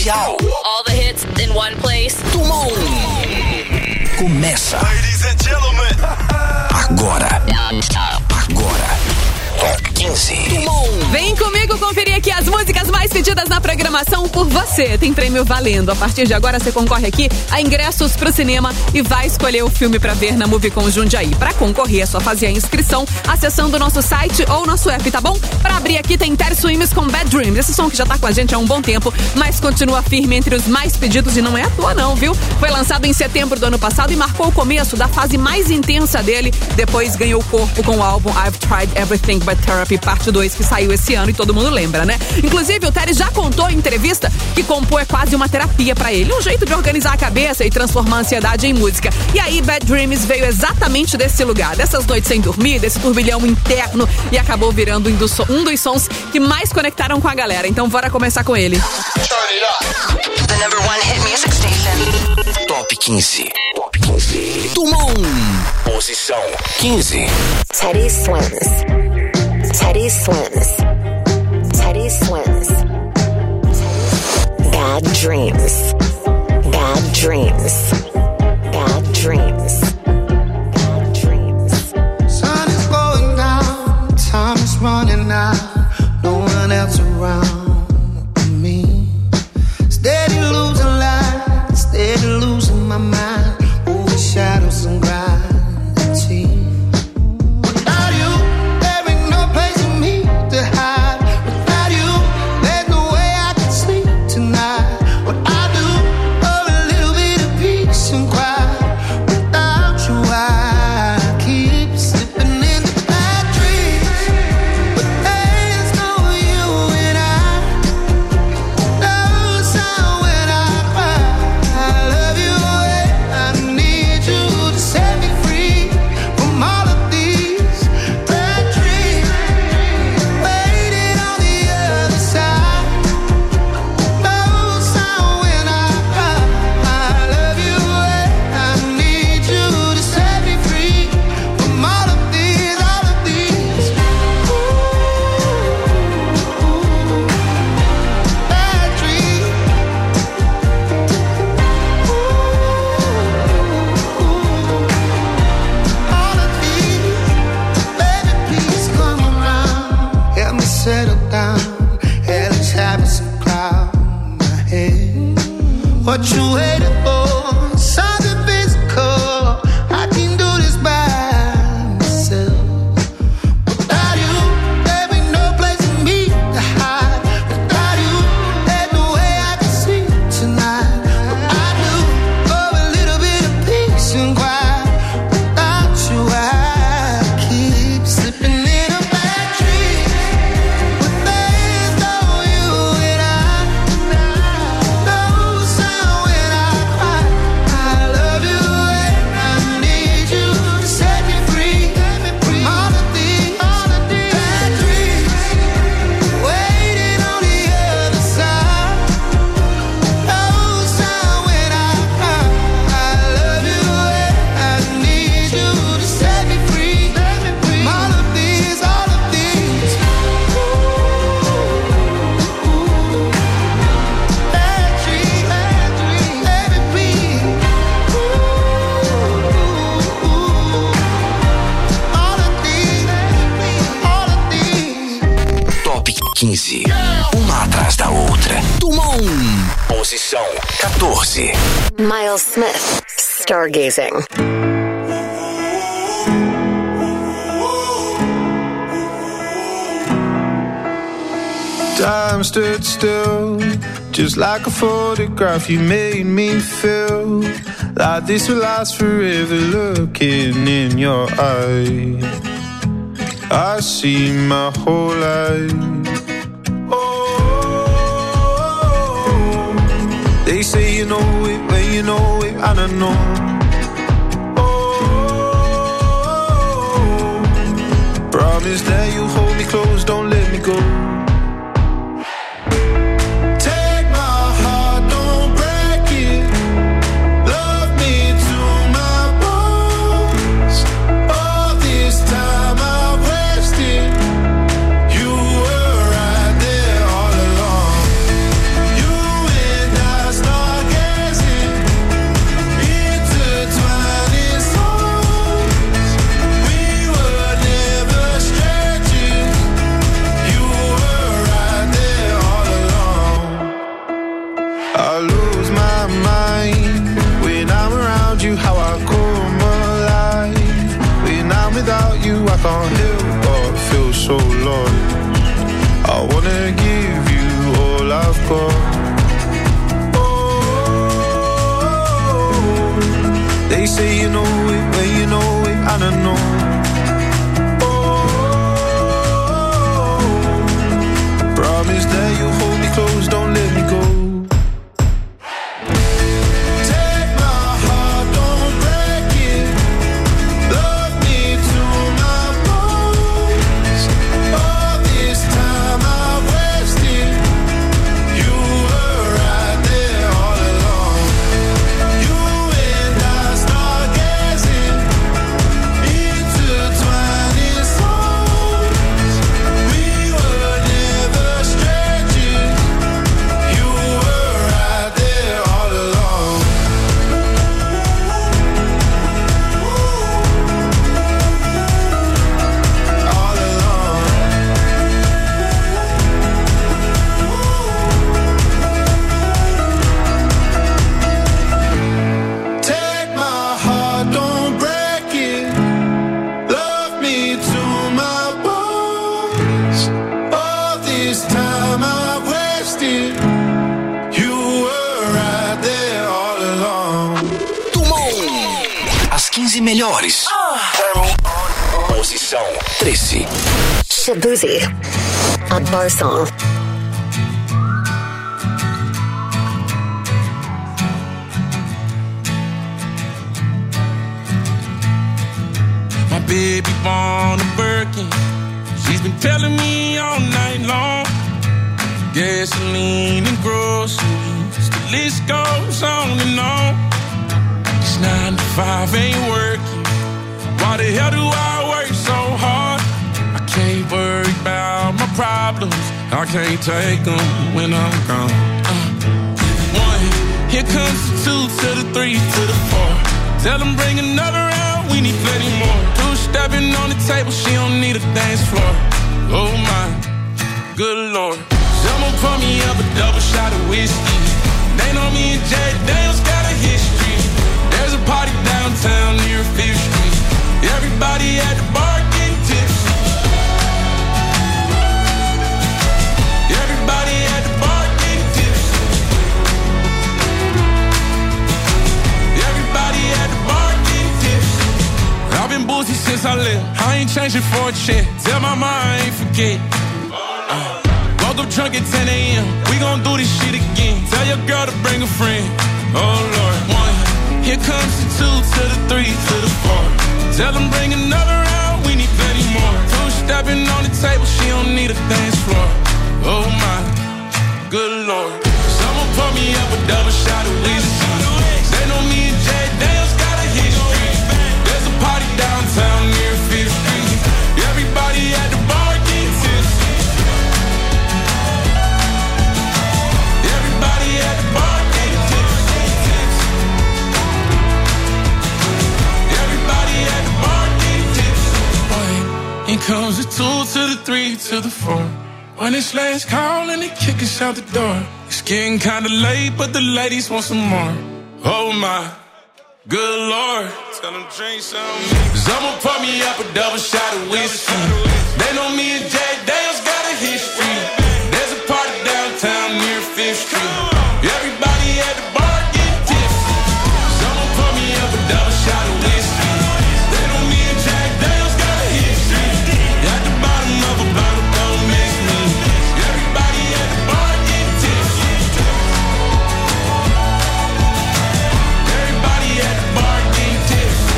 especial. All the hits in one place. Tumon. Começa. Ladies and gentlemen. Agora. Top 15. Tumon. Vem comigo conferir aqui as músicas mais pedidas na programação por você. Tem prêmio valendo. A partir de agora você concorre aqui a ingressos pro cinema e vai escolher o filme pra ver na Movicon Jundiaí. Pra concorrer é só fazer a inscrição acessando o nosso site ou nosso app, tá bom? Pra abrir aqui tem Terry Swims com Bad Dreams. Esse som que já tá com a gente há um bom tempo, mas continua firme entre os mais pedidos e não é à toa não, viu? Foi lançado em setembro do ano passado e marcou o começo da fase mais intensa dele. Depois ganhou corpo com o álbum I've Tried Everything But Therapy Parte 2, que saiu esse ano e todo mundo lembra, né? Inclusive, o Terry já contou em entrevista que compor é quase uma terapia pra ele, um jeito de organizar a cabeça e transformar a ansiedade em música. E aí, Bad Dreams veio exatamente desse lugar, dessas noites sem dormir, desse turbilhão interno, e acabou virando um dos sons que mais conectaram com a galera. Então, bora começar com ele. The number one hit music station. Top 15. Top 15. Tumon. Posição 15. Teddy Swims. Teddy Swims. Teddy Swims. Bad Dreams. Bad Dreams. Bad Dreams. Bad Dreams. Sun is going down, time is running out, no one else around me. Steady losing light, steady losing my mind, over shadows and gravity. Without you, there ain't no place for me to hide. Without you, there's no way I can sleep tonight. What I do for a little bit of peace and quiet. Without you, I keep slipping into bad dreams. But there's no you and I. No sound when I cry. I love you and I need you to set me free from all of these bad dreams. Waiting on the other side. No sound when I cry. I love you and I need you to set me free from all of these bad dreams. All of these, baby, please come around. Help me settle down. Hell is having some cloud in my head. What you waiting for? Something physical. I can do this by myself. Without you, there ain't no place for me to hide. Without you, there's no way I can sleep tonight. What I do for a little bit of peace and quiet. Without you, I keep slipping into bad dreams. But there's no you and I. No sound when I cry. I love you and I need you to set me free from all of these bad dreams. Waiting on the other side. No sound when I cry. I love you and I need you to set me free from all of these bad dreams. Baby, please. All of these. Top 15. Uma atrás da outra. Tumon. Posição 14. Miles Smith. Stargazing. Time stood still, just like a photograph. You made me feel like this will last forever. Looking in your eyes, I see my whole life. Oh, they say you know it when you know it, and I know. Oh, promise that you hold me close, don't let me go. You were right there all along. You and can't help but feel so lost. I wanna give you all I've got. They say you know it when you know it, I don't know. Promise that you'll hold me close, don't let me go. Take my heart, don't break it. Love me to my bones. All this time I wasted. You were right there all along. You and I stargazing, intertwining souls. We were never strangers. You were right there all along. All along. Take my heart, don't break it. Love me to my bones. All this time I wasted. You were right there all along. Tumon. As 15 melhores. Posição 13. Shabuzi, a bar song. My baby born a Birkin. She's been telling me all night long. Gasoline and groceries, the list goes on and on. This 9 to 5 ain't working. Why the hell do I work so hard? I can't worry about my problems. I can't take them when I'm gone. 1, here comes the 2 to the 3 to the 4. Tell them bring another round, we need plenty more. 2 stepping on the table, she don't need a dance floor. Oh my, good Lord. Someone pour me up a double shot of whiskey. They know me and Jay Daniels got a history. There's a party downtown near 5th Street. Everybody at the bar getting tipsy. Everybody at the bar getting tipsy. Everybody at the bar getting tipsy. I've been boozy since I left. I ain't changing for a check. Tell my mom I ain't forget. Woke up drunk at 10 a.m. We gon' do this shit again. Tell your girl to bring a friend. Oh Lord. 1, here comes the 2 to the 3 to the 4. Tell them bring another round, we need plenty more. 2 stepping on the table, she don't need a dance floor. Oh my, good Lord. Someone pour me up a double shot of whiskey. They know me and Jay Daniels got a history. There's a party downtown near 5th Street. Everybody at the bar getting tipsy. Everybody at the bar getting tipsy. Everybody at the bar getting tipsy. 1, here comes the 2 to the 3 to the 4. When it's last call and they kick us out the door. It's getting kinda late, but the ladies want some more. Oh my, good Lord. Tell them drink some. Someone pour me up a double shot of whiskey. They know me and Jay Daniels got a history. There's a party downtown near 5th Street. Everybody at the bar getting tipsy. Someone pour me up a double shot of whiskey. They know me and Jay Daniels got a history. At the bottom of a bottle, don't miss me. Everybody at the bar getting tipsy. Everybody at the bar getting tipsy.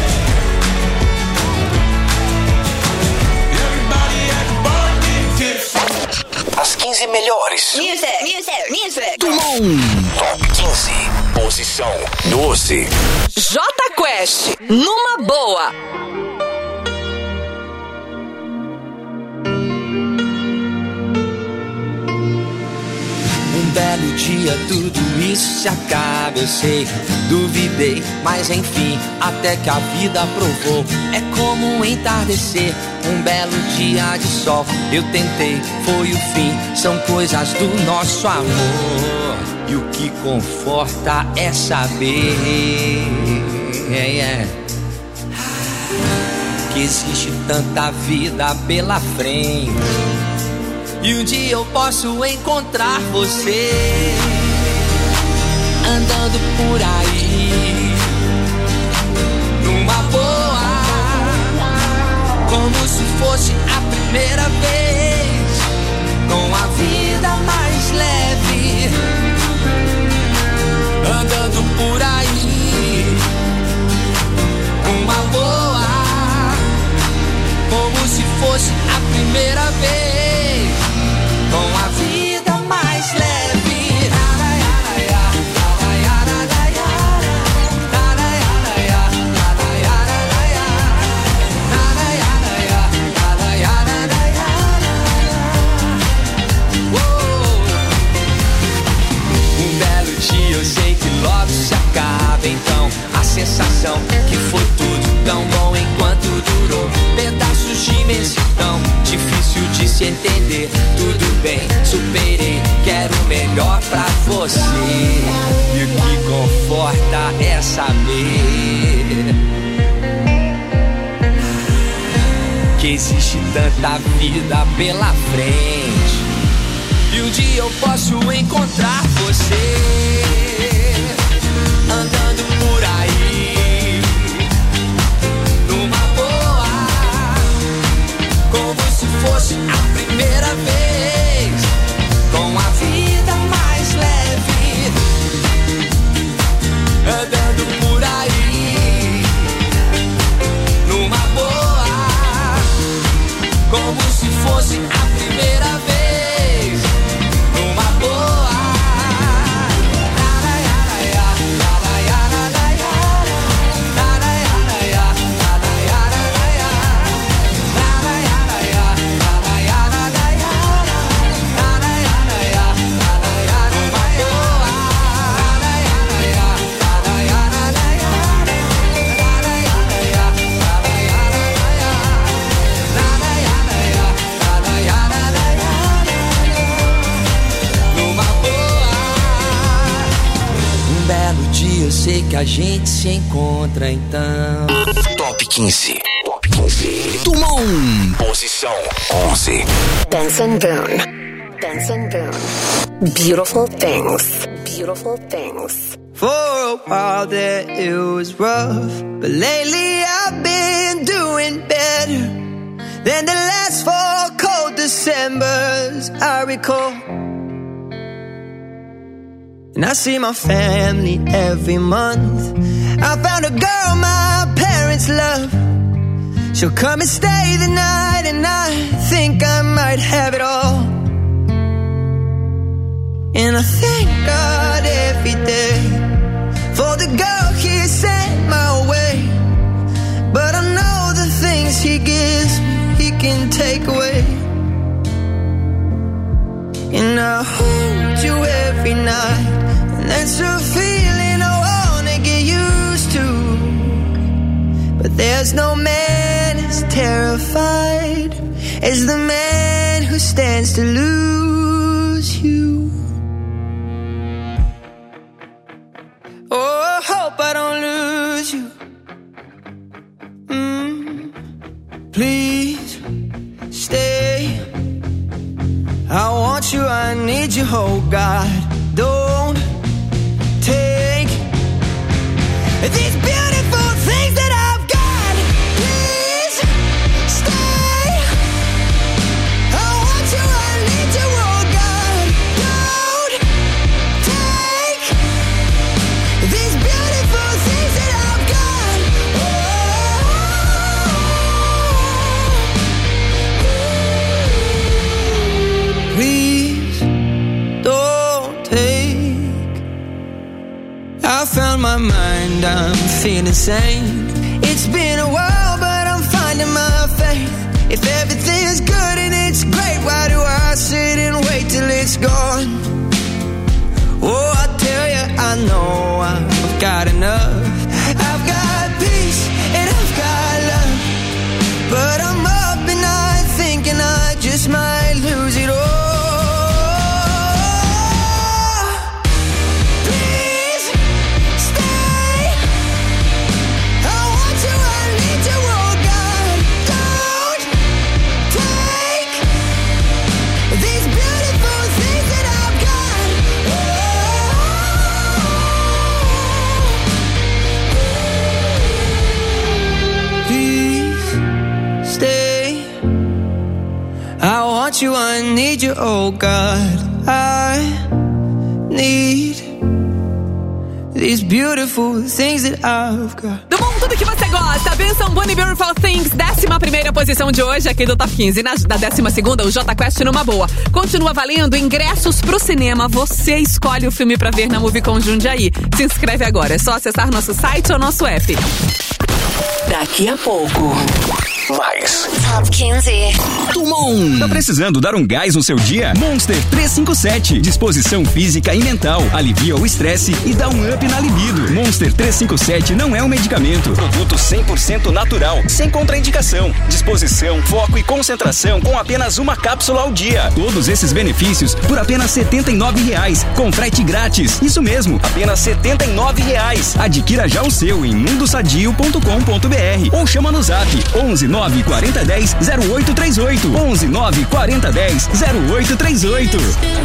Everybody at the bar getting tipsy. As 15 melhores. Music. Tumon. Top 15. Posição 12. Jota Quest, numa boa. Um belo dia tudo isso se acaba, eu sei. Duvidei, mas enfim, até que a vida provou. É como um entardecer, um belo dia de sol. Eu tentei, foi o fim, são coisas do nosso amor. E o que conforta é saber que existe tanta vida pela frente. E um dia eu posso encontrar você andando por aí, numa boa, como se fosse a primeira vez, com a vida mais leve, andando por aí, numa boa, como se fosse a primeira vez, com a vida mais leve. Eu sei que logo se acaba, então a sensação que foi tudo tão bom enquanto durou. Pedaços de imensidão, difícil de se entender. Tudo bem, superei, quero o melhor pra você. E o que conforta é saber que existe tanta vida pela frente. E um dia eu posso encontrar você andando por aí, numa boa, como se fosse a primeira vez, com a vida mais leve, andando por aí, numa boa, como se fosse a primeira vez. Eu sei que a gente se encontra então. Top 15. Top 15. Tumão. Posição 11. Benson Boone. Benson Boone. Beautiful things. Beautiful things. For a while there it was rough, but lately I've been doing better than the last 4 cold Decembers I recall. And I see my family every month. I found a girl my parents love. She'll come and stay the night, and I think I might have it all. And I thank God every day for the girl He sent my way. But I know the things He gives me, He can take away. And I hold you every night. That's a feeling I wanna get used to. But there's no man as terrified as the man who stands to lose you. Oh, I hope I don't lose you. Please stay. I want you, I need you, oh God. Don't take these beautiful things that I've got. Please stay. I want you, I need you, oh God. Don't take these beautiful things that I've got. Please don't take. I found my mind, I'm feeling sane. It's been a while, but I'm finding my faith. If everything's good and it's great, why do I sit and wait till it's gone? Oh, I tell you, I know I've got enough. I've got peace and I've got love. But I'm up and I'm thinking I just might lose it all. Please stay. I want you, I need you, oh God. want you, I need you, oh God. I need these beautiful things that I've got. Do mundo, tudo que você gosta. Benção, Bonnie, Beautiful Things. 11ª posição de hoje aqui do Top 15. Na 12ª, o Jota Quest numa boa. Continua valendo ingressos pro cinema. Você escolhe o filme pra ver na Movicon Jundiaí. Se inscreve agora. É só acessar nosso site ou nosso app. Daqui a pouco. Mais Top 15. Tumon. Tá precisando dar um gás no seu dia? Monster 357. Disposição física e mental. Alivia o estresse e dá um up na libido. Monster 357 não é um medicamento. Produto 100% natural, sem contraindicação. Disposição, foco e concentração com apenas uma cápsula ao dia. Todos esses benefícios por apenas R$ 79,00. Com frete grátis. Isso mesmo, apenas R$ 79,00. Adquira já o seu em mundosadio.com.br ou chama no zap 11 9 40 10 0838. 11 9 40 10 0838.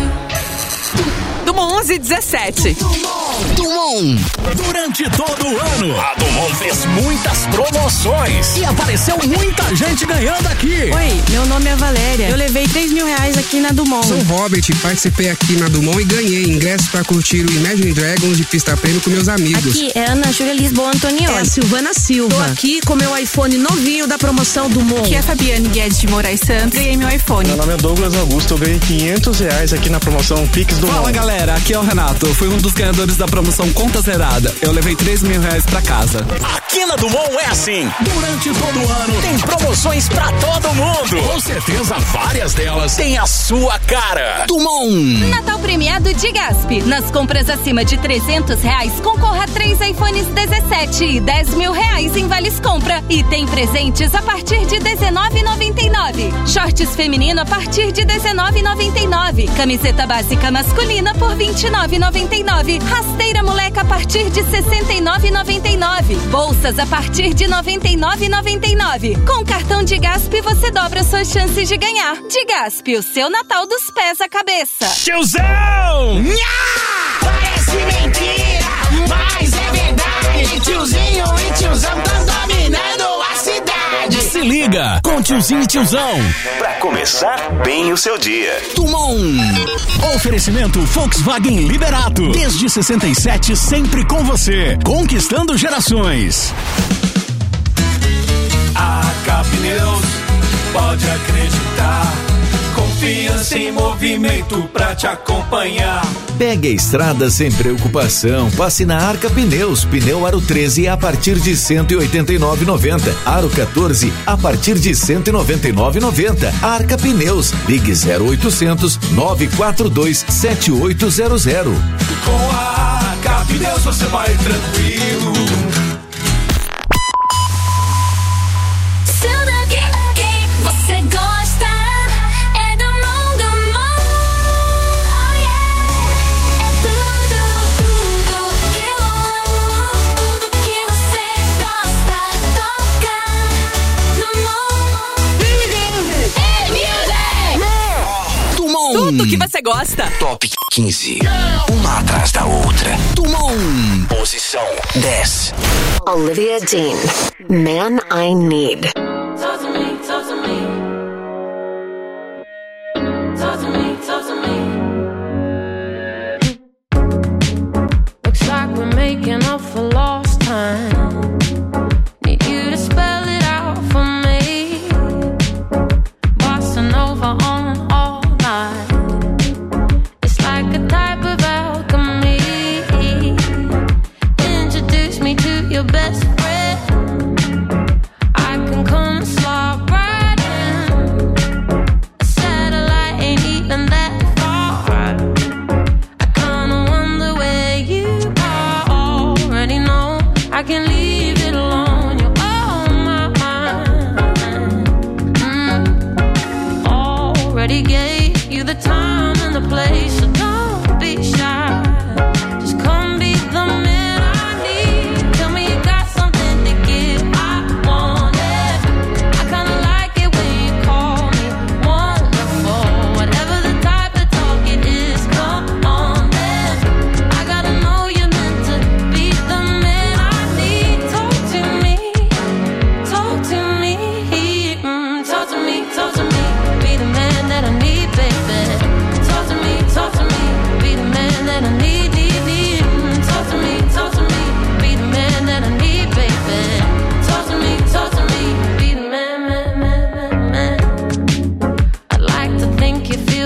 Dumont 1117. Dumont. Durante todo o ano, a Dumont fez muitas promoções e apareceu muita gente ganhando aqui. Oi, meu nome é Valéria. Eu levei R$3.000 aqui na Dumont. Sou Robert, participei aqui na Dumont e ganhei ingressos para curtir o Imagine Dragons de pista prêmio com meus amigos. Aqui é Ana Júlia Lisboa Antonioni. É a Silvana Silva. Tô aqui com meu iPhone novinho da promoção Dumont. Aqui é a Fabiane Guedes de Moraes Santos. Ganhei meu iPhone. Meu nome é Douglas Augusto. Eu ganhei R$500 aqui na promoção Pix Dumont. Fala galera, aqui é o Renato. Eu fui um dos ganhadores da promoção Conta Zerada. Eu levei R$3.000 pra casa. Aqui na Dumont é assim. Durante todo o ano tem promoções pra todo mundo. Com certeza várias delas têm a sua cara. Dumont. Natal premiado de Gasp. Nas compras acima de R$300, concorra a 3 iPhones 17 e R$10.000 em vales compra. E tem presentes a partir de R$19,99. Shorts feminino a partir de R$19,99. Camiseta básica masculina por R$29,99. Rasteira moleca a partir de R$69,99. Bolsas a partir de R$99,99. Com cartão de Gasp você dobra suas chances de ganhar. De Gasp, o seu Natal dos pés à cabeça. Tiozão! Nha! Parece mentira, mas é verdade. Tiozinho e tiozão tão dominando a cidade. Se liga com Tiozinho e Tiozão. Pra começar bem o seu dia. Dumont. Oferecimento Volkswagen Liberato. Desde 67, sempre com você. Conquistando gerações. AK Pneus, pode acreditar. Confiança em movimento pra te acompanhar. Pegue a estrada sem preocupação. Passe na Arca Pneus. Pneu Aro 13 a partir de R$ 189,90. Aro 14 a partir de R$ 199,90. Arca Pneus. Ligue 0800 942 7800. Com a AK Pneus você vai tranquilo. Você gosta é do mundo, oh yeah. É tudo que eu amo, tudo que você gosta, toca no mundo. Hey, music! Dumont. Tudo que você gosta. Top 15. Uma atrás da outra. Dumont. Posição 10. Olivia Dean, Man I Need. Talk to me, talk to me. Talk to me, talk to me. Looks like we're making up for lost time. Need you to spell it out for me. Bossa Nova on all night. It's like a type of alchemy. Introduce me to your best friend. I can come slide right in. A satellite ain't even that far. I kinda wonder where you are. Already know I can leave it alone. You're on my mind. Already gave you the time and the place, so don't be shy. Just come be the man I need. Tell me you got something to give. I want it. I kinda like it when you call me wonderful. Whatever the type of talk it is, come on then. I gotta know you're meant to be the man I need. Talk to me, talk to me, talk to me, talk to me. Be the man that I need.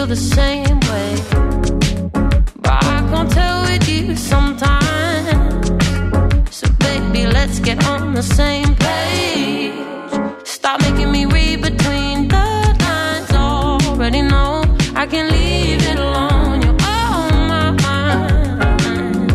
feel the same way, but I can't tell with you sometimes. So baby, let's get on the same page. Stop making me read between the lines. Already know I can leave it alone. You're on my mind.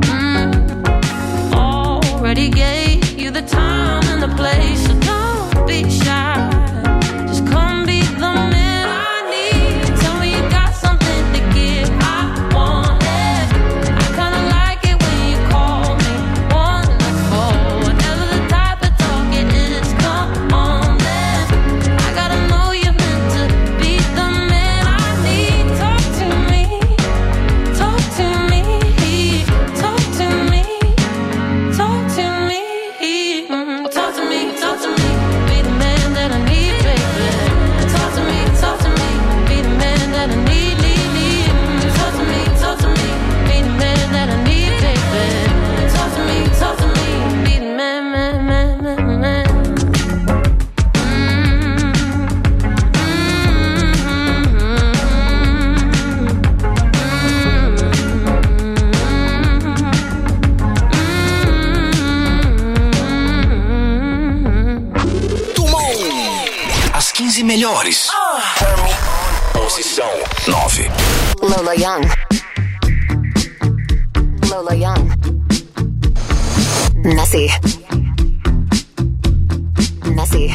Already gave you the time and the place, so don't be shy. Just come be the man I need. Tell me you got something to give. I want it. I kinda like it when you call me wonderful. Whatever the type of talk it is, come on then. I gotta know you're meant to be the man I need. Talk to me, talk to me, talk to me, talk to me, talk to me, talk to me. Be the man that I need, baby. Talk to me, be the man that I need, need. Talk to me, be the man that I need, baby. Talk to me, be the man, man. As 15 melhores. Posição 9. Lola Young. Lola Young. Messy. Messy.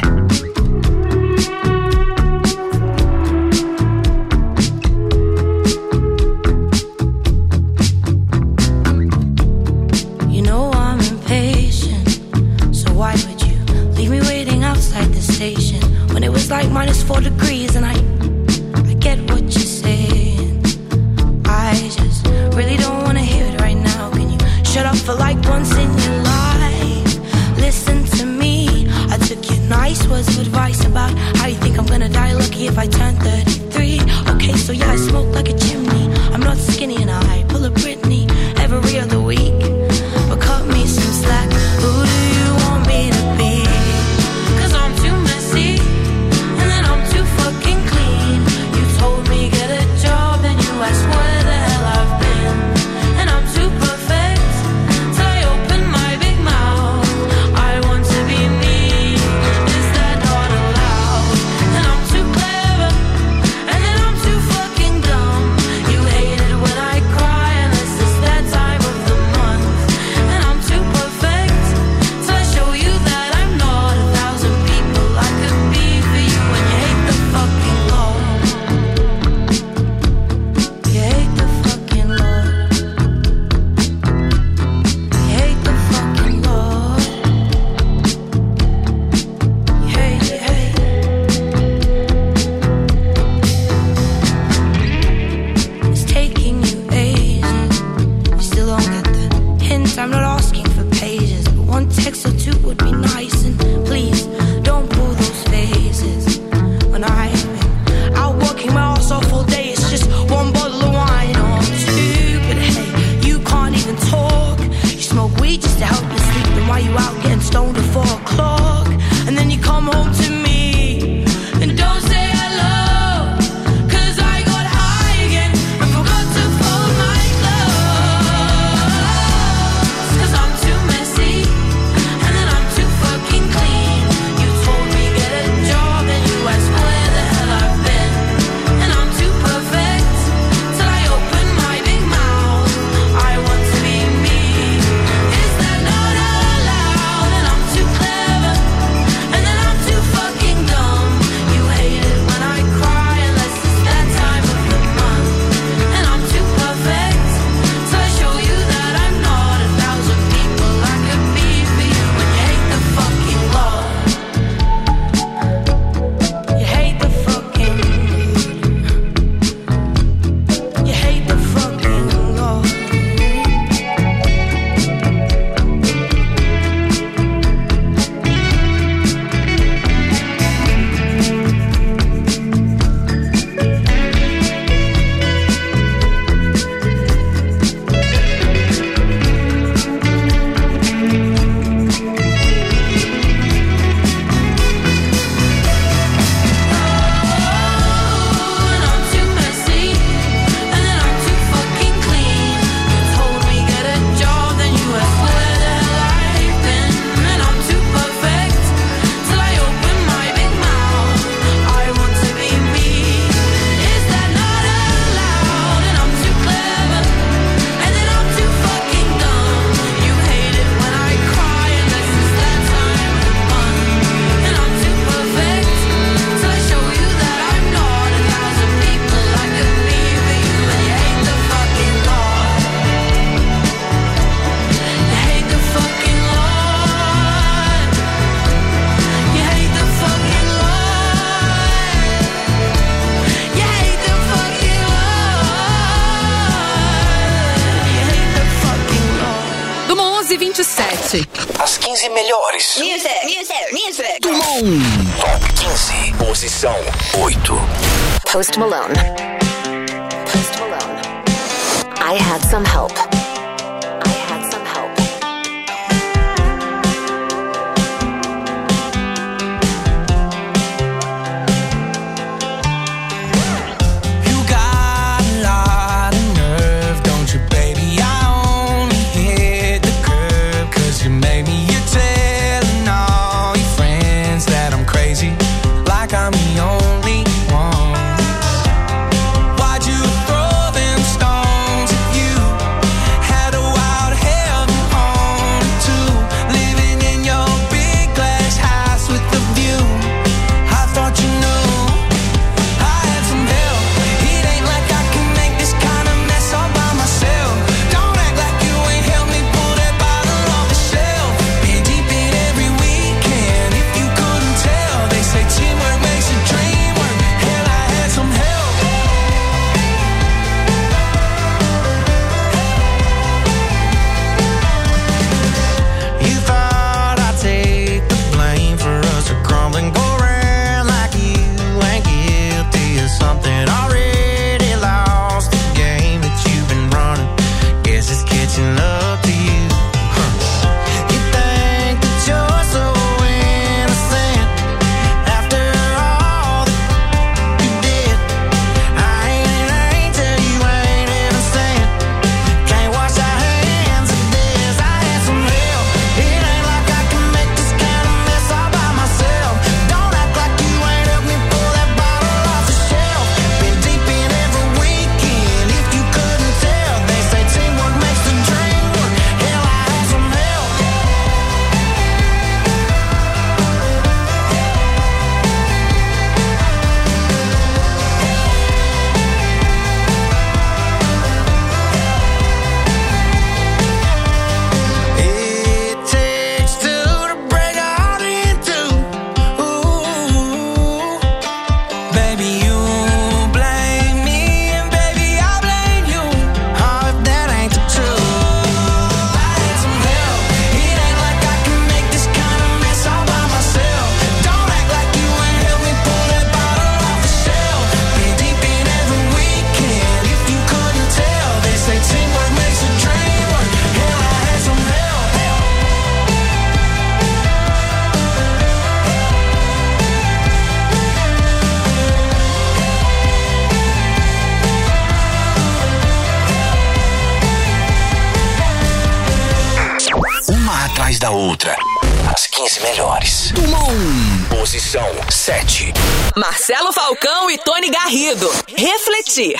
You know I'm impatient, so why would you leave me waiting outside the station when it was like -4 degrees? And I get what you're saying. I just really don't wanna hear it right now. Can you shut up for like once in your life? Listen to me. I took your nice words of advice about how you think I'm gonna die lucky if I turn 33. Okay, so yeah, I smoke like a chimney. I'm not skinny and I pull a Britney every other week. But cut me some slack. Who do you want me to be? 'Cause I'm too messy, and then I'm too fucking clean. You told me get a job, and you asked where the hell I've been. And I'm too perfect, so I open my big mouth. I want to be me, is that not allowed? And I'm too clever, and then I'm too fucking dumb. You hate it when I cry, 7. As 15 melhores. Music. Tumon. Top 15. Posição 8. Post Malone. I had some help. Da outra. As 15 melhores. Tumon. Posição 7. Marcelo Falcão e Tony Garrido. Refletir.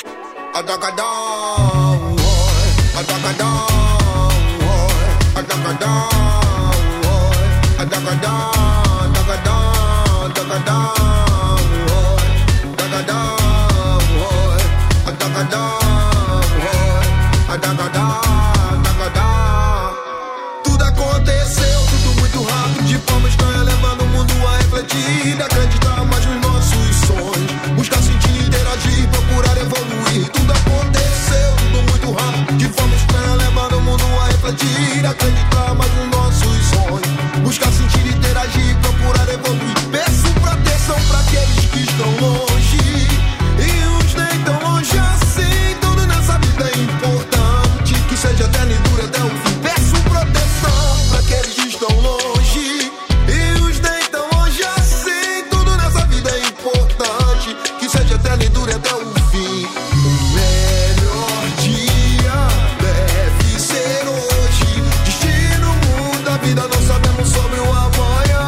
Acreditar mais nos nossos sonhos, buscar sentir, interagir, procurar evoluir. Tudo aconteceu, tudo muito rápido, de forma estranha, levando o mundo a refletir. Acreditar mais nos nossos sonhos, buscar sentir, interagir, procurar evoluir. Peço proteção pra aqueles que estão longe e os nem tão longe assim. Tudo nessa vida é importante, que seja eterno e dure até o fim. Peço proteção pra aqueles que estão longe e os nem tão longe assim. Tudo nessa vida é importante, que seja eterno e dure até o fim. O melhor dia deve ser hoje. Destino muda a vida, não sabemos sobre o amanhã.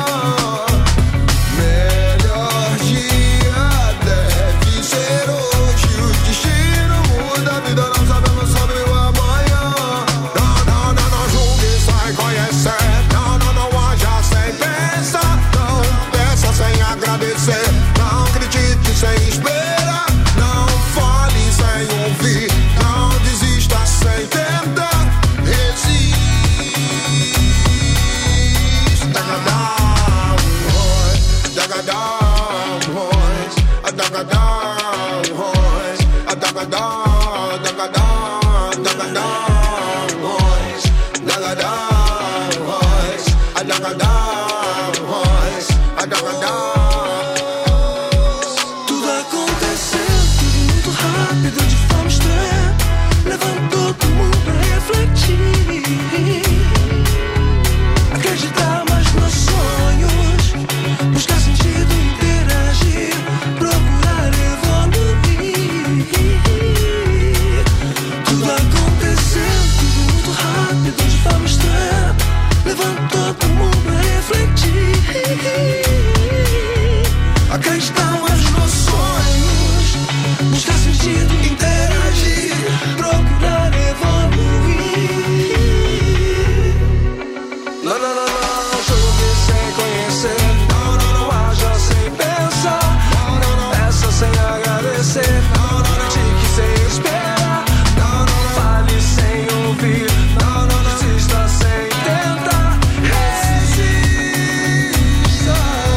Melhor dia deve ser hoje. O destino muda a vida, não sabemos sobre o amanhã. Não julgue, sai conhecer. Não haja sem pensar. Não peça sem agradecer. Não acredite sem esperar. Não fale sem ouvir. Não desista sem tentar. Resiste. rápido de forma estranha, levando todo mundo a refletir. Acreditar mais nos sonhos, buscar sentido, interagir, procurar evoluir. Tudo acontecendo, tudo muito rápido de forma estranha, levando todo mundo a refletir. Acreditar mais nos sonhos, buscar sentido, interagir, procurar evoluir. Não, não, não, não, chover sem conhecer. Não, não, não, haja sem pensar. Não, não, não, peça sem agradecer. Não, não, não, critique sem esperar. Não, não, não, fale sem ouvir. Não, não, não, desista sem tentar. Resista.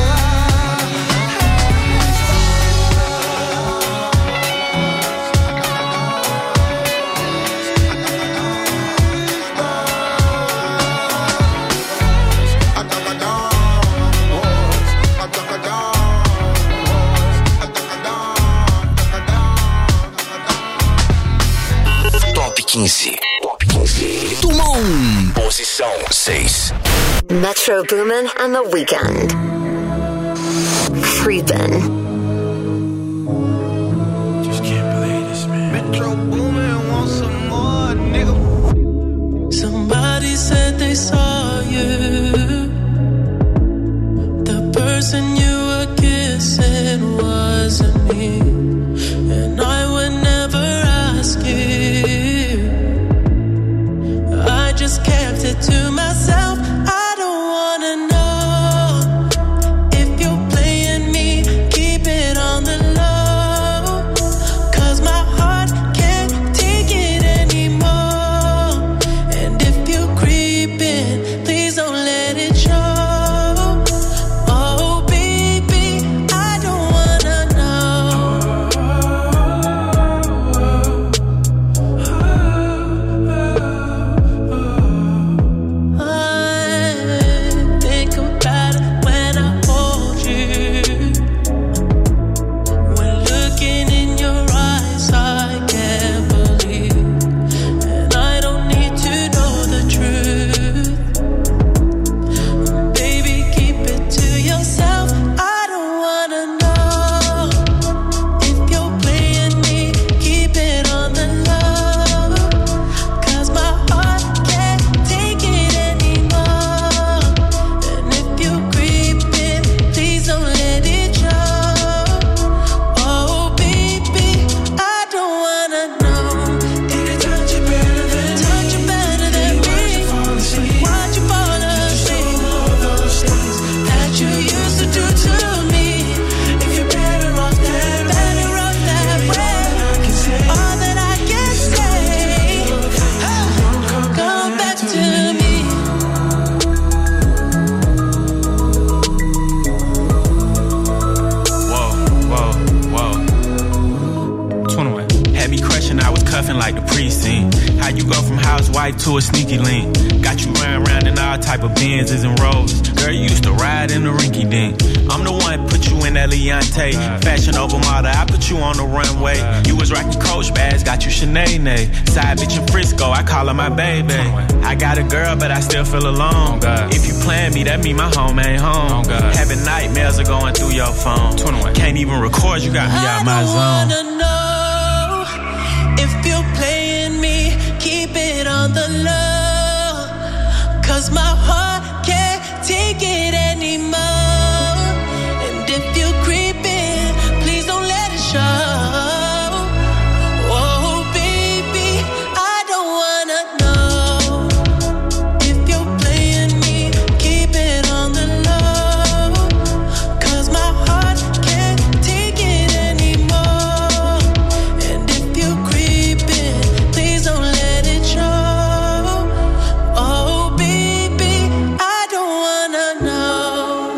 Top 15. Top 15. Tumon. Posição 6. Metro Boomin and the Weeknd. Creepin'. Just can't believe this, man. Metro Boomin wants some more, nigga. Somebody said they saw you. The person you were kissing wasn't me. And I would never ask you. I just kept it to myself. I don't wanna know if you're playing me. Keep it on the low, 'cause my heart can't take it anymore. And if you creeping, please don't let it show. Oh baby, I don't wanna know. I think about it when I hold you. When looking in your eyes, I can't believe. And I don't need to know the truth. Baby, keep it to yourself. I don't wanna know if you're playing me. Keep it on the low, 'cause my heart can't take it anymore. And if you're creeping, please don't let it show. Oh baby, I don't wanna know. Did it touch you better than me? Touch you better than me. Why'd you fall asleep? All those things That you used to do to me. if you're better off that way. Better off that way. I can say All that I can say, come back to me. Whoa, whoa, whoa. 21. Had me crushing, I was cuffing like the precinct. How you go from housewife to a sneaky link? Got you round in all type of Benzes and Rolls. Girl, you used to ride in the rinky dink. I'm the one put you in that Leontay. Fashion over model, I put you on the runway. You was rocking Coach bags, got you Sinead. Side bitch in Frisco, I call her my baby. I got a girl, but I still feel alone. If you plan me, that mean my home ain't home. Having nightmares are going through your phone. Can't even record, you got me out my I zone. wanna know if you're playing me. Keep it on the low, 'cause my heart can't take it anymore. And if you're creeping, please don't let it show. Oh baby, I don't wanna know if you're playing me. Keep it on the low, 'cause my heart can't take it anymore. And if you're creeping, please don't let it show. Oh baby, I don't wanna know.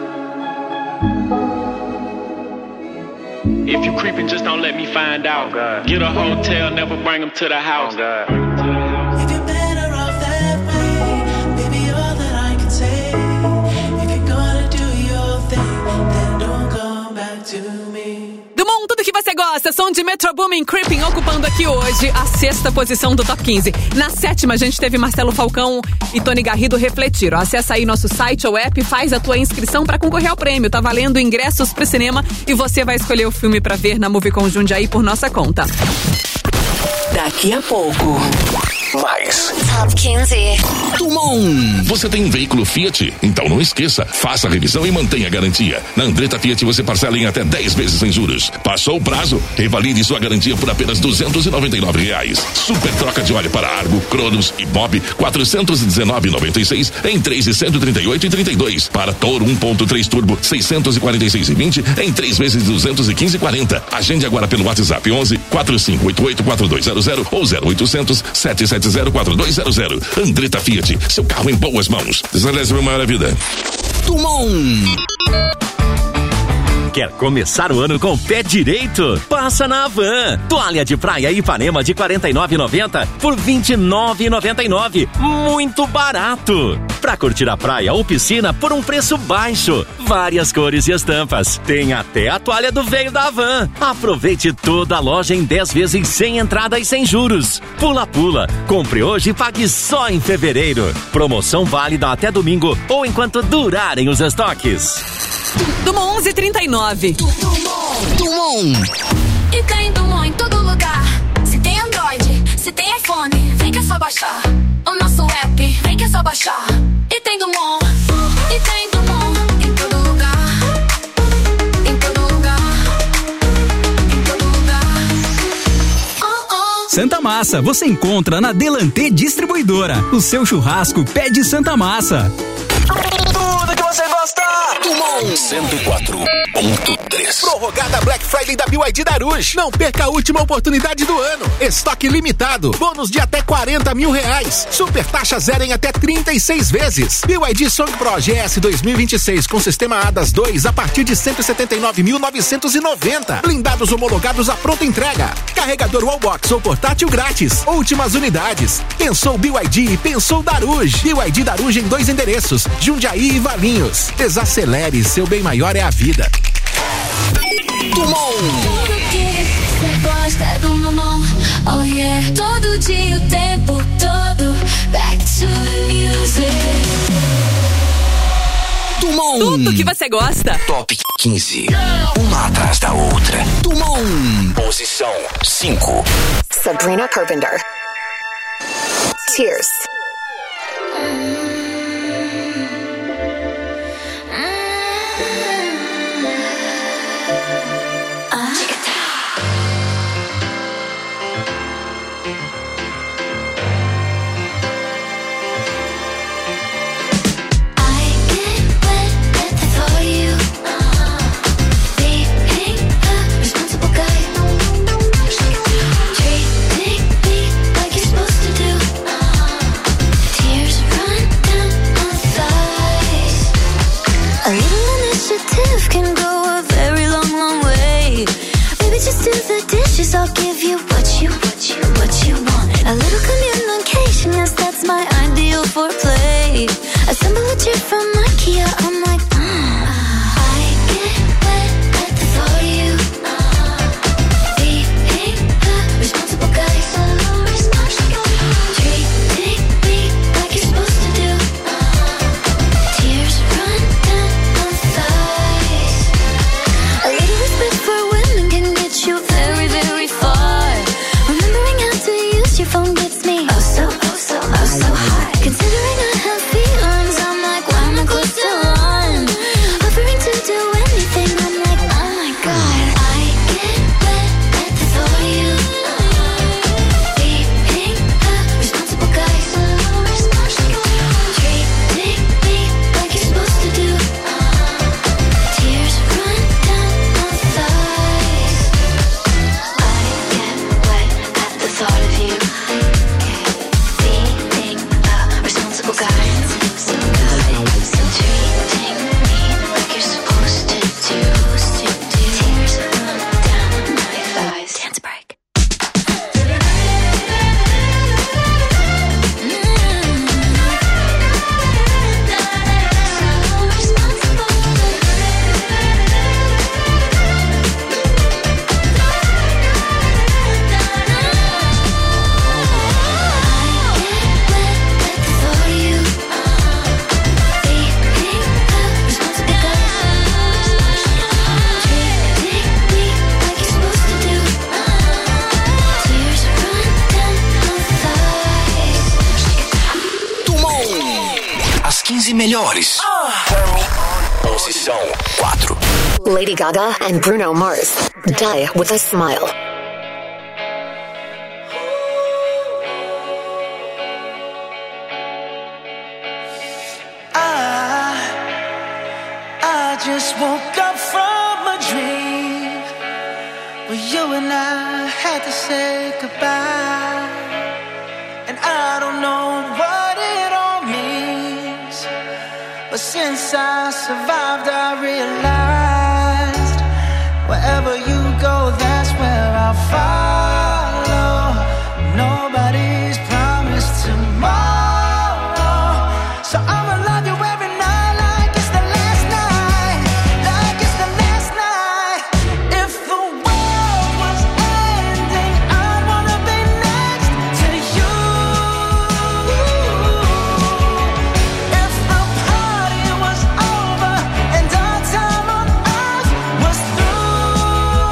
If you creeping, just don't let me find out. Get a hotel, never bring them to the house. If you're better off that way, baby, all that I can say. If you're gonna do your thing, then don't come back to me. Do Mundo, tudo que você gosta, som de Metro Boomin, Creeping, ocupando aqui hoje a 6ª posição do Top 15. Na 7ª, a gente teve Marcelo Falcão e Tony Garrido Refletir. Acessa aí nosso site ou app, faz a tua inscrição para concorrer ao prêmio. Tá valendo ingressos pro cinema e você vai escolher o filme pra ver na Movicon Jundiaí por nossa conta. Daqui a pouco, mais Top 15. Tumon. Você tem um veículo Fiat? Então não esqueça, faça a revisão e mantenha a garantia. Na Andretta Fiat você parcela em até 10 vezes sem juros. Passou o prazo? Revalide sua garantia por apenas R$299. Super troca de óleo para Argo, Cronos e Bob, R$419,96 em 3 de R$138,32. Para Toro 1.3 Turbo, R$646,20 em 3 vezes de R$215,40. Agende agora pelo WhatsApp 11 4588 4200 ou 0800 770 4200. Andretta Fiat, seu carro em boas mãos. Desalesse meu maior vida. Tumon. Quer começar o ano com o pé direito? Passa na Havan. Toalha de praia Ipanema de R$ 49,90 por R$ 29,99. Muito barato. Pra curtir a praia ou piscina por um preço baixo. Várias cores e estampas. Tem até a toalha do velho da Havan. Aproveite toda a loja em 10 vezes sem entrada e sem juros. Pula Pula. Compre hoje e pague só em fevereiro. Promoção válida até domingo ou enquanto durarem os estoques. Dumont 1139. Tumon. E tem Dumont em todo lugar. Se tem Android, se tem iPhone, vem que é só baixar. O nosso app, vem que é só baixar. E tem Dumont, e tem Dumont em todo lugar. Em todo lugar. Em todo lugar. Santa Massa, você encontra na Delantê Distribuidora. O seu churrasco pede Santa Massa. Tudo que você gosta. Tumon 104.3. Prorrogada Black Friday da BYD Daruj. Não perca a última oportunidade do ano. Estoque limitado. Bônus de até R$40 mil. Super taxa zero em até 36 vezes. BYD Song Pro GS 2026 com sistema ADAS 2 a partir de 179.990. Blindados homologados à pronta entrega. Carregador Wallbox ou portátil grátis. Últimas unidades. Pensou BYD e pensou Daruj. BYD Daruj em 2 endereços. Jundiaí e Valinhos. Desacelere, seu bem maior é a vida. Tumon. Tudo que você gosta do Tumon. Oh yeah. Todo dia, o tempo todo. Back to music. Tumon. Tudo que você gosta. Top 15. Uma atrás da outra. Tumon. Posição 5. Sabrina Carpenter. Tears. I'll give you what you want. A little communication, yes, that's my ideal foreplay. Assemble a chair from IKEA, I'm like, I get wet at the thought of you. Being a responsible guy, so responsible. Treating me like you're supposed to do. Tears run down my thighs. A little respect for women can get you very, very far. Remembering how to use your phone gets me oh so high. Considering I have feelings, I'm like, why am I close to 15 melhores. Posição 4. Lady Gaga and Bruno Mars. Die with a Smile. I just woke up from a dream where you and I had to say goodbye. And I don't know what it all means, but since I survived I realized wherever you go, that's where I'll follow. Nobody's promised tomorrow, so I'ma love you every night like it's the last night, like it's the last night. If the world was ending, I'd wanna be next to you. If the party was over and our time on earth was through,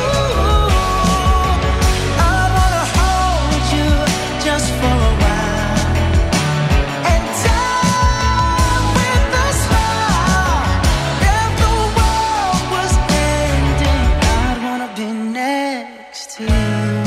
I'd wanna hold you just for a while and die with a smile. If the world was ending, I'd wanna be next to you.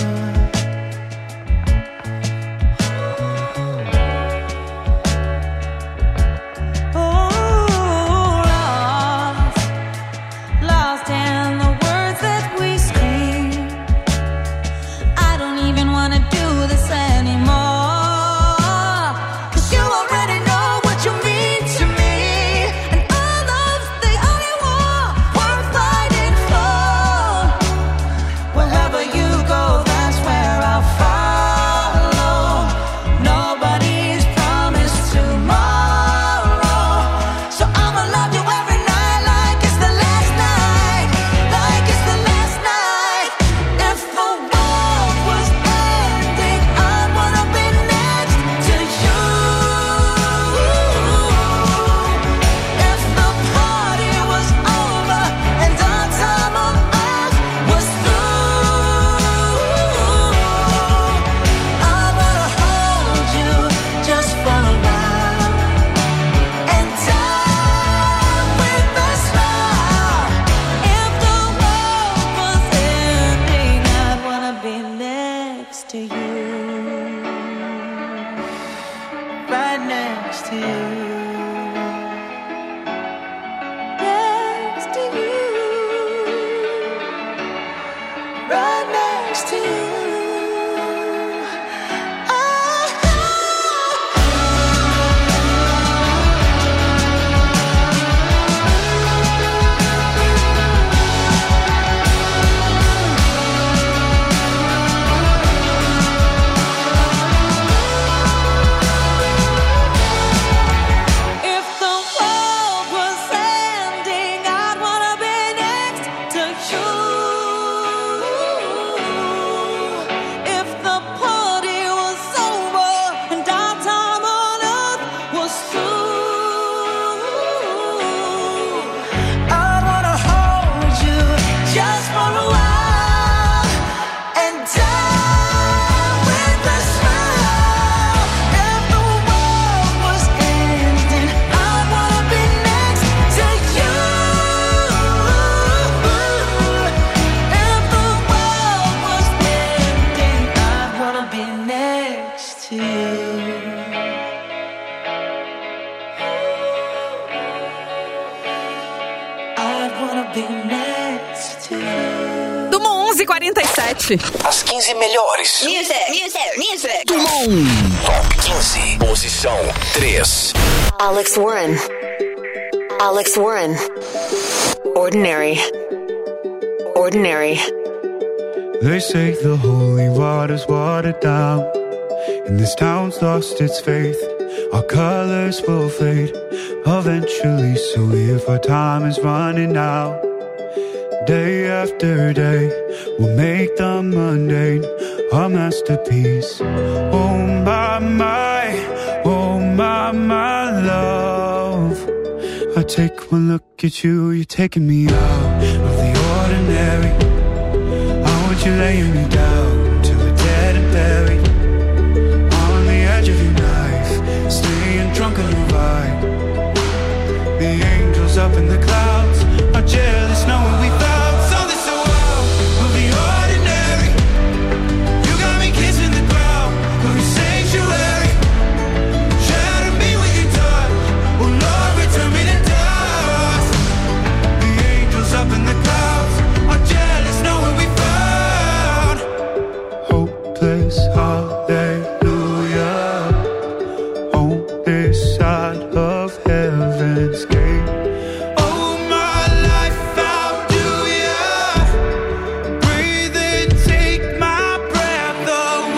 Lost in the words that we scream. I don't even wanna do this anymore, 'cause you already know what you mean to me, and our love's the only war worth fighting for. Wherever you go, that's where I'll follow. Nobody's promised tomorrow, so I'ma love you every night like it's the last night, like it's the last night. If the world was ending, I'd wanna be next to you. If the party was over and our time on earth was through, I wanna hold you just for a while and die with a smile. If the world was ending, I'd wanna be next to you. Right next to you. Next to you. Right next to you. If the world was ending, I'd wanna be next to you. If the party was over and our time on earth was through, I wanna hold you just for a while and die with a smile. If the world was ending, I wanna be next to you. If the world was ending, I wanna be next to you. I wanna be next to you. Dumont 11:47. As 15 melhores. Music. Dumont. Top 15. Posição 3. Alex Warren. Alex Warren. Ordinary. Ordinary. They say the holy water's watered down, and this town's lost its faith. Our colors will fade eventually, so if our time is running out, day after day, we'll make the mundane a masterpiece. Oh my, oh my love. I take one look at you, you're taking me out of the ordinary. I want you laying me down till we're dead and buried, on the edge of your knife, staying drunk on your vibe. in the clouds are jealous knowing we found something so out of the ordinary. You got me kissing the ground of your sanctuary. Shatter me with your touch, oh Lord, return me to dust. The angels up in the clouds are jealous knowing we found hopeless hallelujah on this side of heaven's gate. Oh, my life, how do ya breathe and take my breath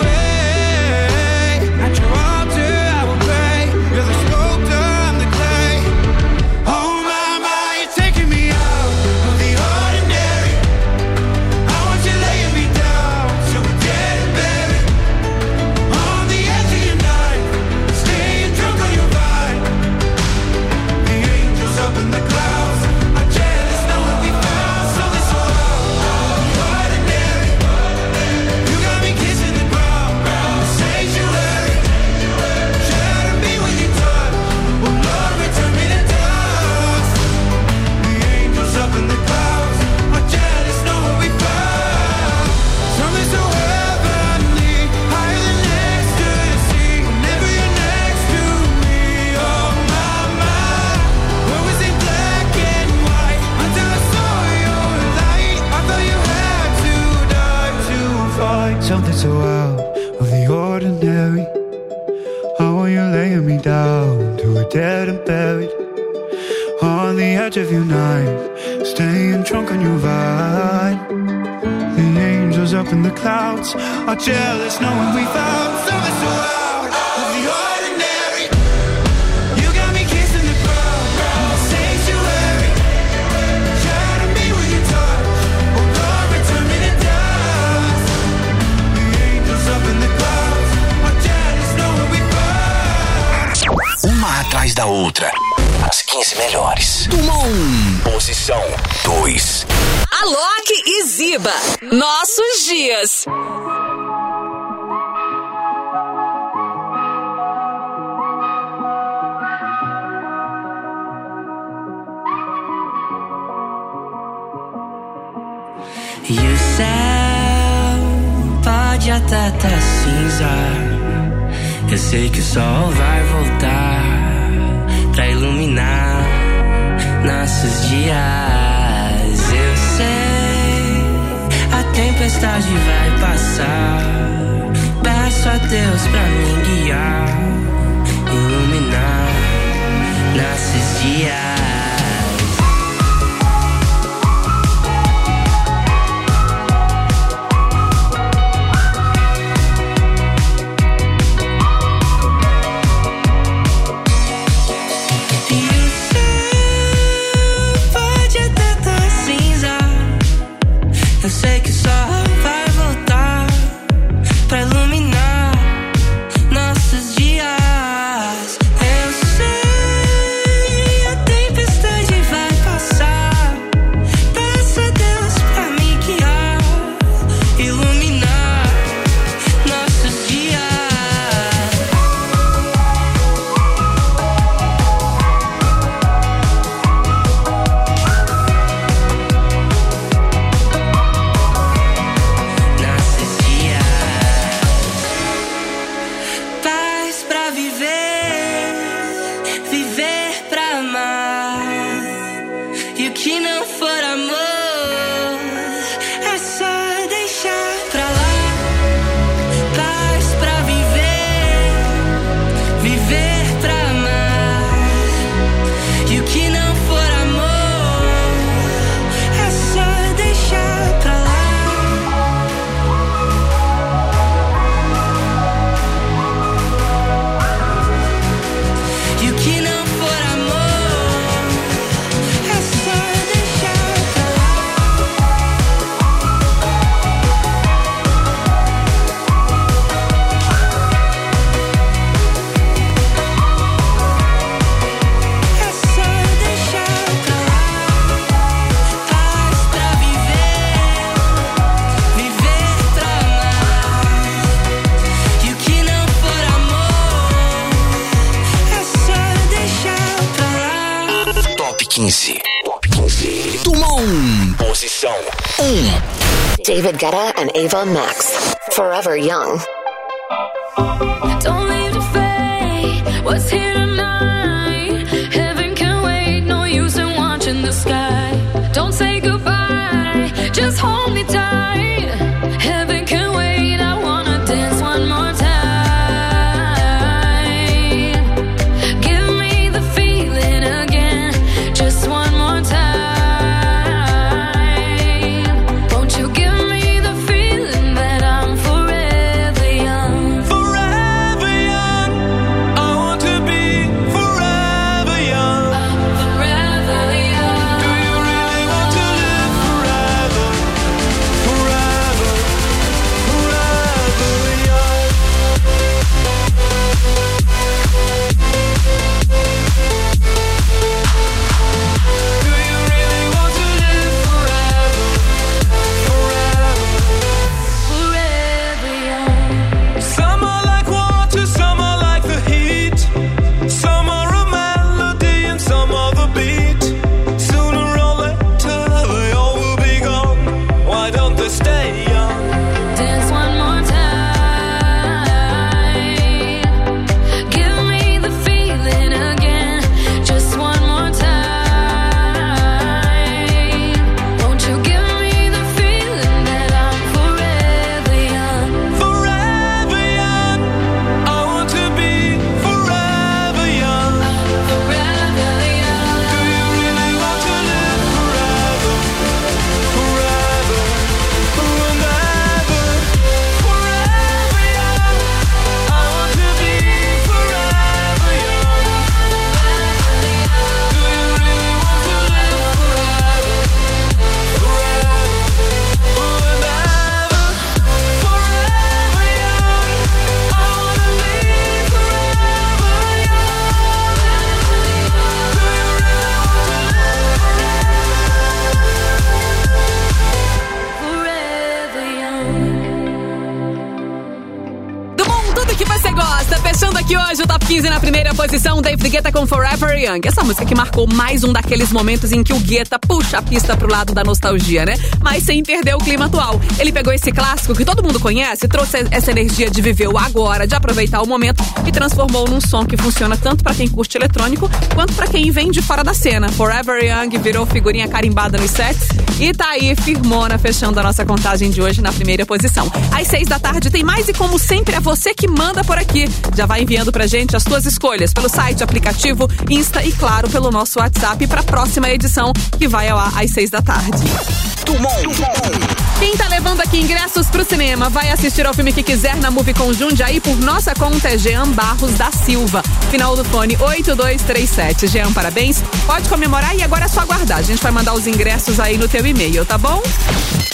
away? At your altar I will pray. You're the sculptor, I'm the clay. Oh my, you're taking me out of the ordinary. I want you laying me down so we're dead and buried. On the edge of your knife, staying drunk on your vine. The angels up in the clouds are jealous knowing we found something so out of the ordinary. You got me kissing the ground, sanctuary. Shatter me with your touch, oh Lord, return me to dust. The angels up in the clouds are jealous knowing we found something so heavenly, higher than ecstasy. Whenever you're next to me, oh my, where was it black and white until I saw your light? I thought you had to die to find something so out of the ordinary. I want you laying me down to a dead and buried. On the edge of your knife, staying drunk on your vine. The angels up in the clouds are jealous knowing we found something so out of the ordinary. You got me kissing the ground, sanctuary. Shatter me with your touch, oh Lord, return me to dust. The angels up in the clouds are jealous knowing we found. Uma atrás da outra. As 15 melhores. Tuma 1. Posição 2. Alok e Ziba. Nossos dias. E o céu pode até tá cinza. Eu sei que o sol vai voltar pra iluminar nossos dias. Eu sei, a tempestade vai passar. Peço a Deus pra me guiar, iluminar nossos dias. Eu sei que só vai voltar pra iluminar nossos dias. Eu sei, a tempestade vai passar. Peço a Deus pra me guiar, iluminar nossos dias. Posição 1. David Guetta and Ava Max, Forever Young. Don't leave to fade. What's here tonight? Heaven can wait. No use in watching the sky. Don't say goodbye. Just hold me tight. Heaven can wait. I wanna dance one more time. Give me the feeling again. Just one more time. Won't you give me the feeling that I'm forever young? Forever young. I want to be forever young. I'm forever young. Do you really want to live forever? Forever, forever young. Do you really want to live forever? Forever, forever young. Some are like water, some are like the heat. Some are a melody and some are the beat. Sooner or later they all will be gone. Why don't they stay young? Dance one more time. Give me the feeling again. Just one more time. Won't you give me the feeling that I'm forever young? Forever young. I want to be forever young. Forever young. Do you really want to live forever? Forever, whenever. Forever young. I want to be forever young. Do you really want to live forever? Forever, whenever. Forever young. I wanna be forever Do bom, tudo que você gosta. Fechando aqui hoje o Top 15 na primeira posição, David Guetta com Forever Young. Essa música que marcou mais um daqueles momentos em que o Guetta puxa a pista pro lado da nostalgia, né? Mas sem perder o clima atual. Ele pegou esse clássico que todo mundo conhece, trouxe essa energia de viver o agora, de aproveitar o momento e transformou num som que funciona tanto pra quem curte eletrônico quanto pra quem vem de fora da cena. Forever Young virou figurinha carimbada nos sets e tá aí, firmona, fechando a nossa contagem de hoje na primeira posição. Às 6 da tarde tem mais e, como sempre, é você que manda por aqui. Já vai enviando pra gente as suas escolhas pelo site, aplicativo, Insta e, claro, pelo nosso WhatsApp pra próxima edição que vai ao ar às 6 da tarde. Quem tá levando aqui ingressos pro cinema vai assistir ao filme que quiser na Movicon Jundiaí por nossa conta é Jean Barros da Silva. Final do fone 8237. Jean, parabéns. Pode comemorar e agora é só aguardar. A gente vai mandar os ingressos aí no teu e-mail, tá bom?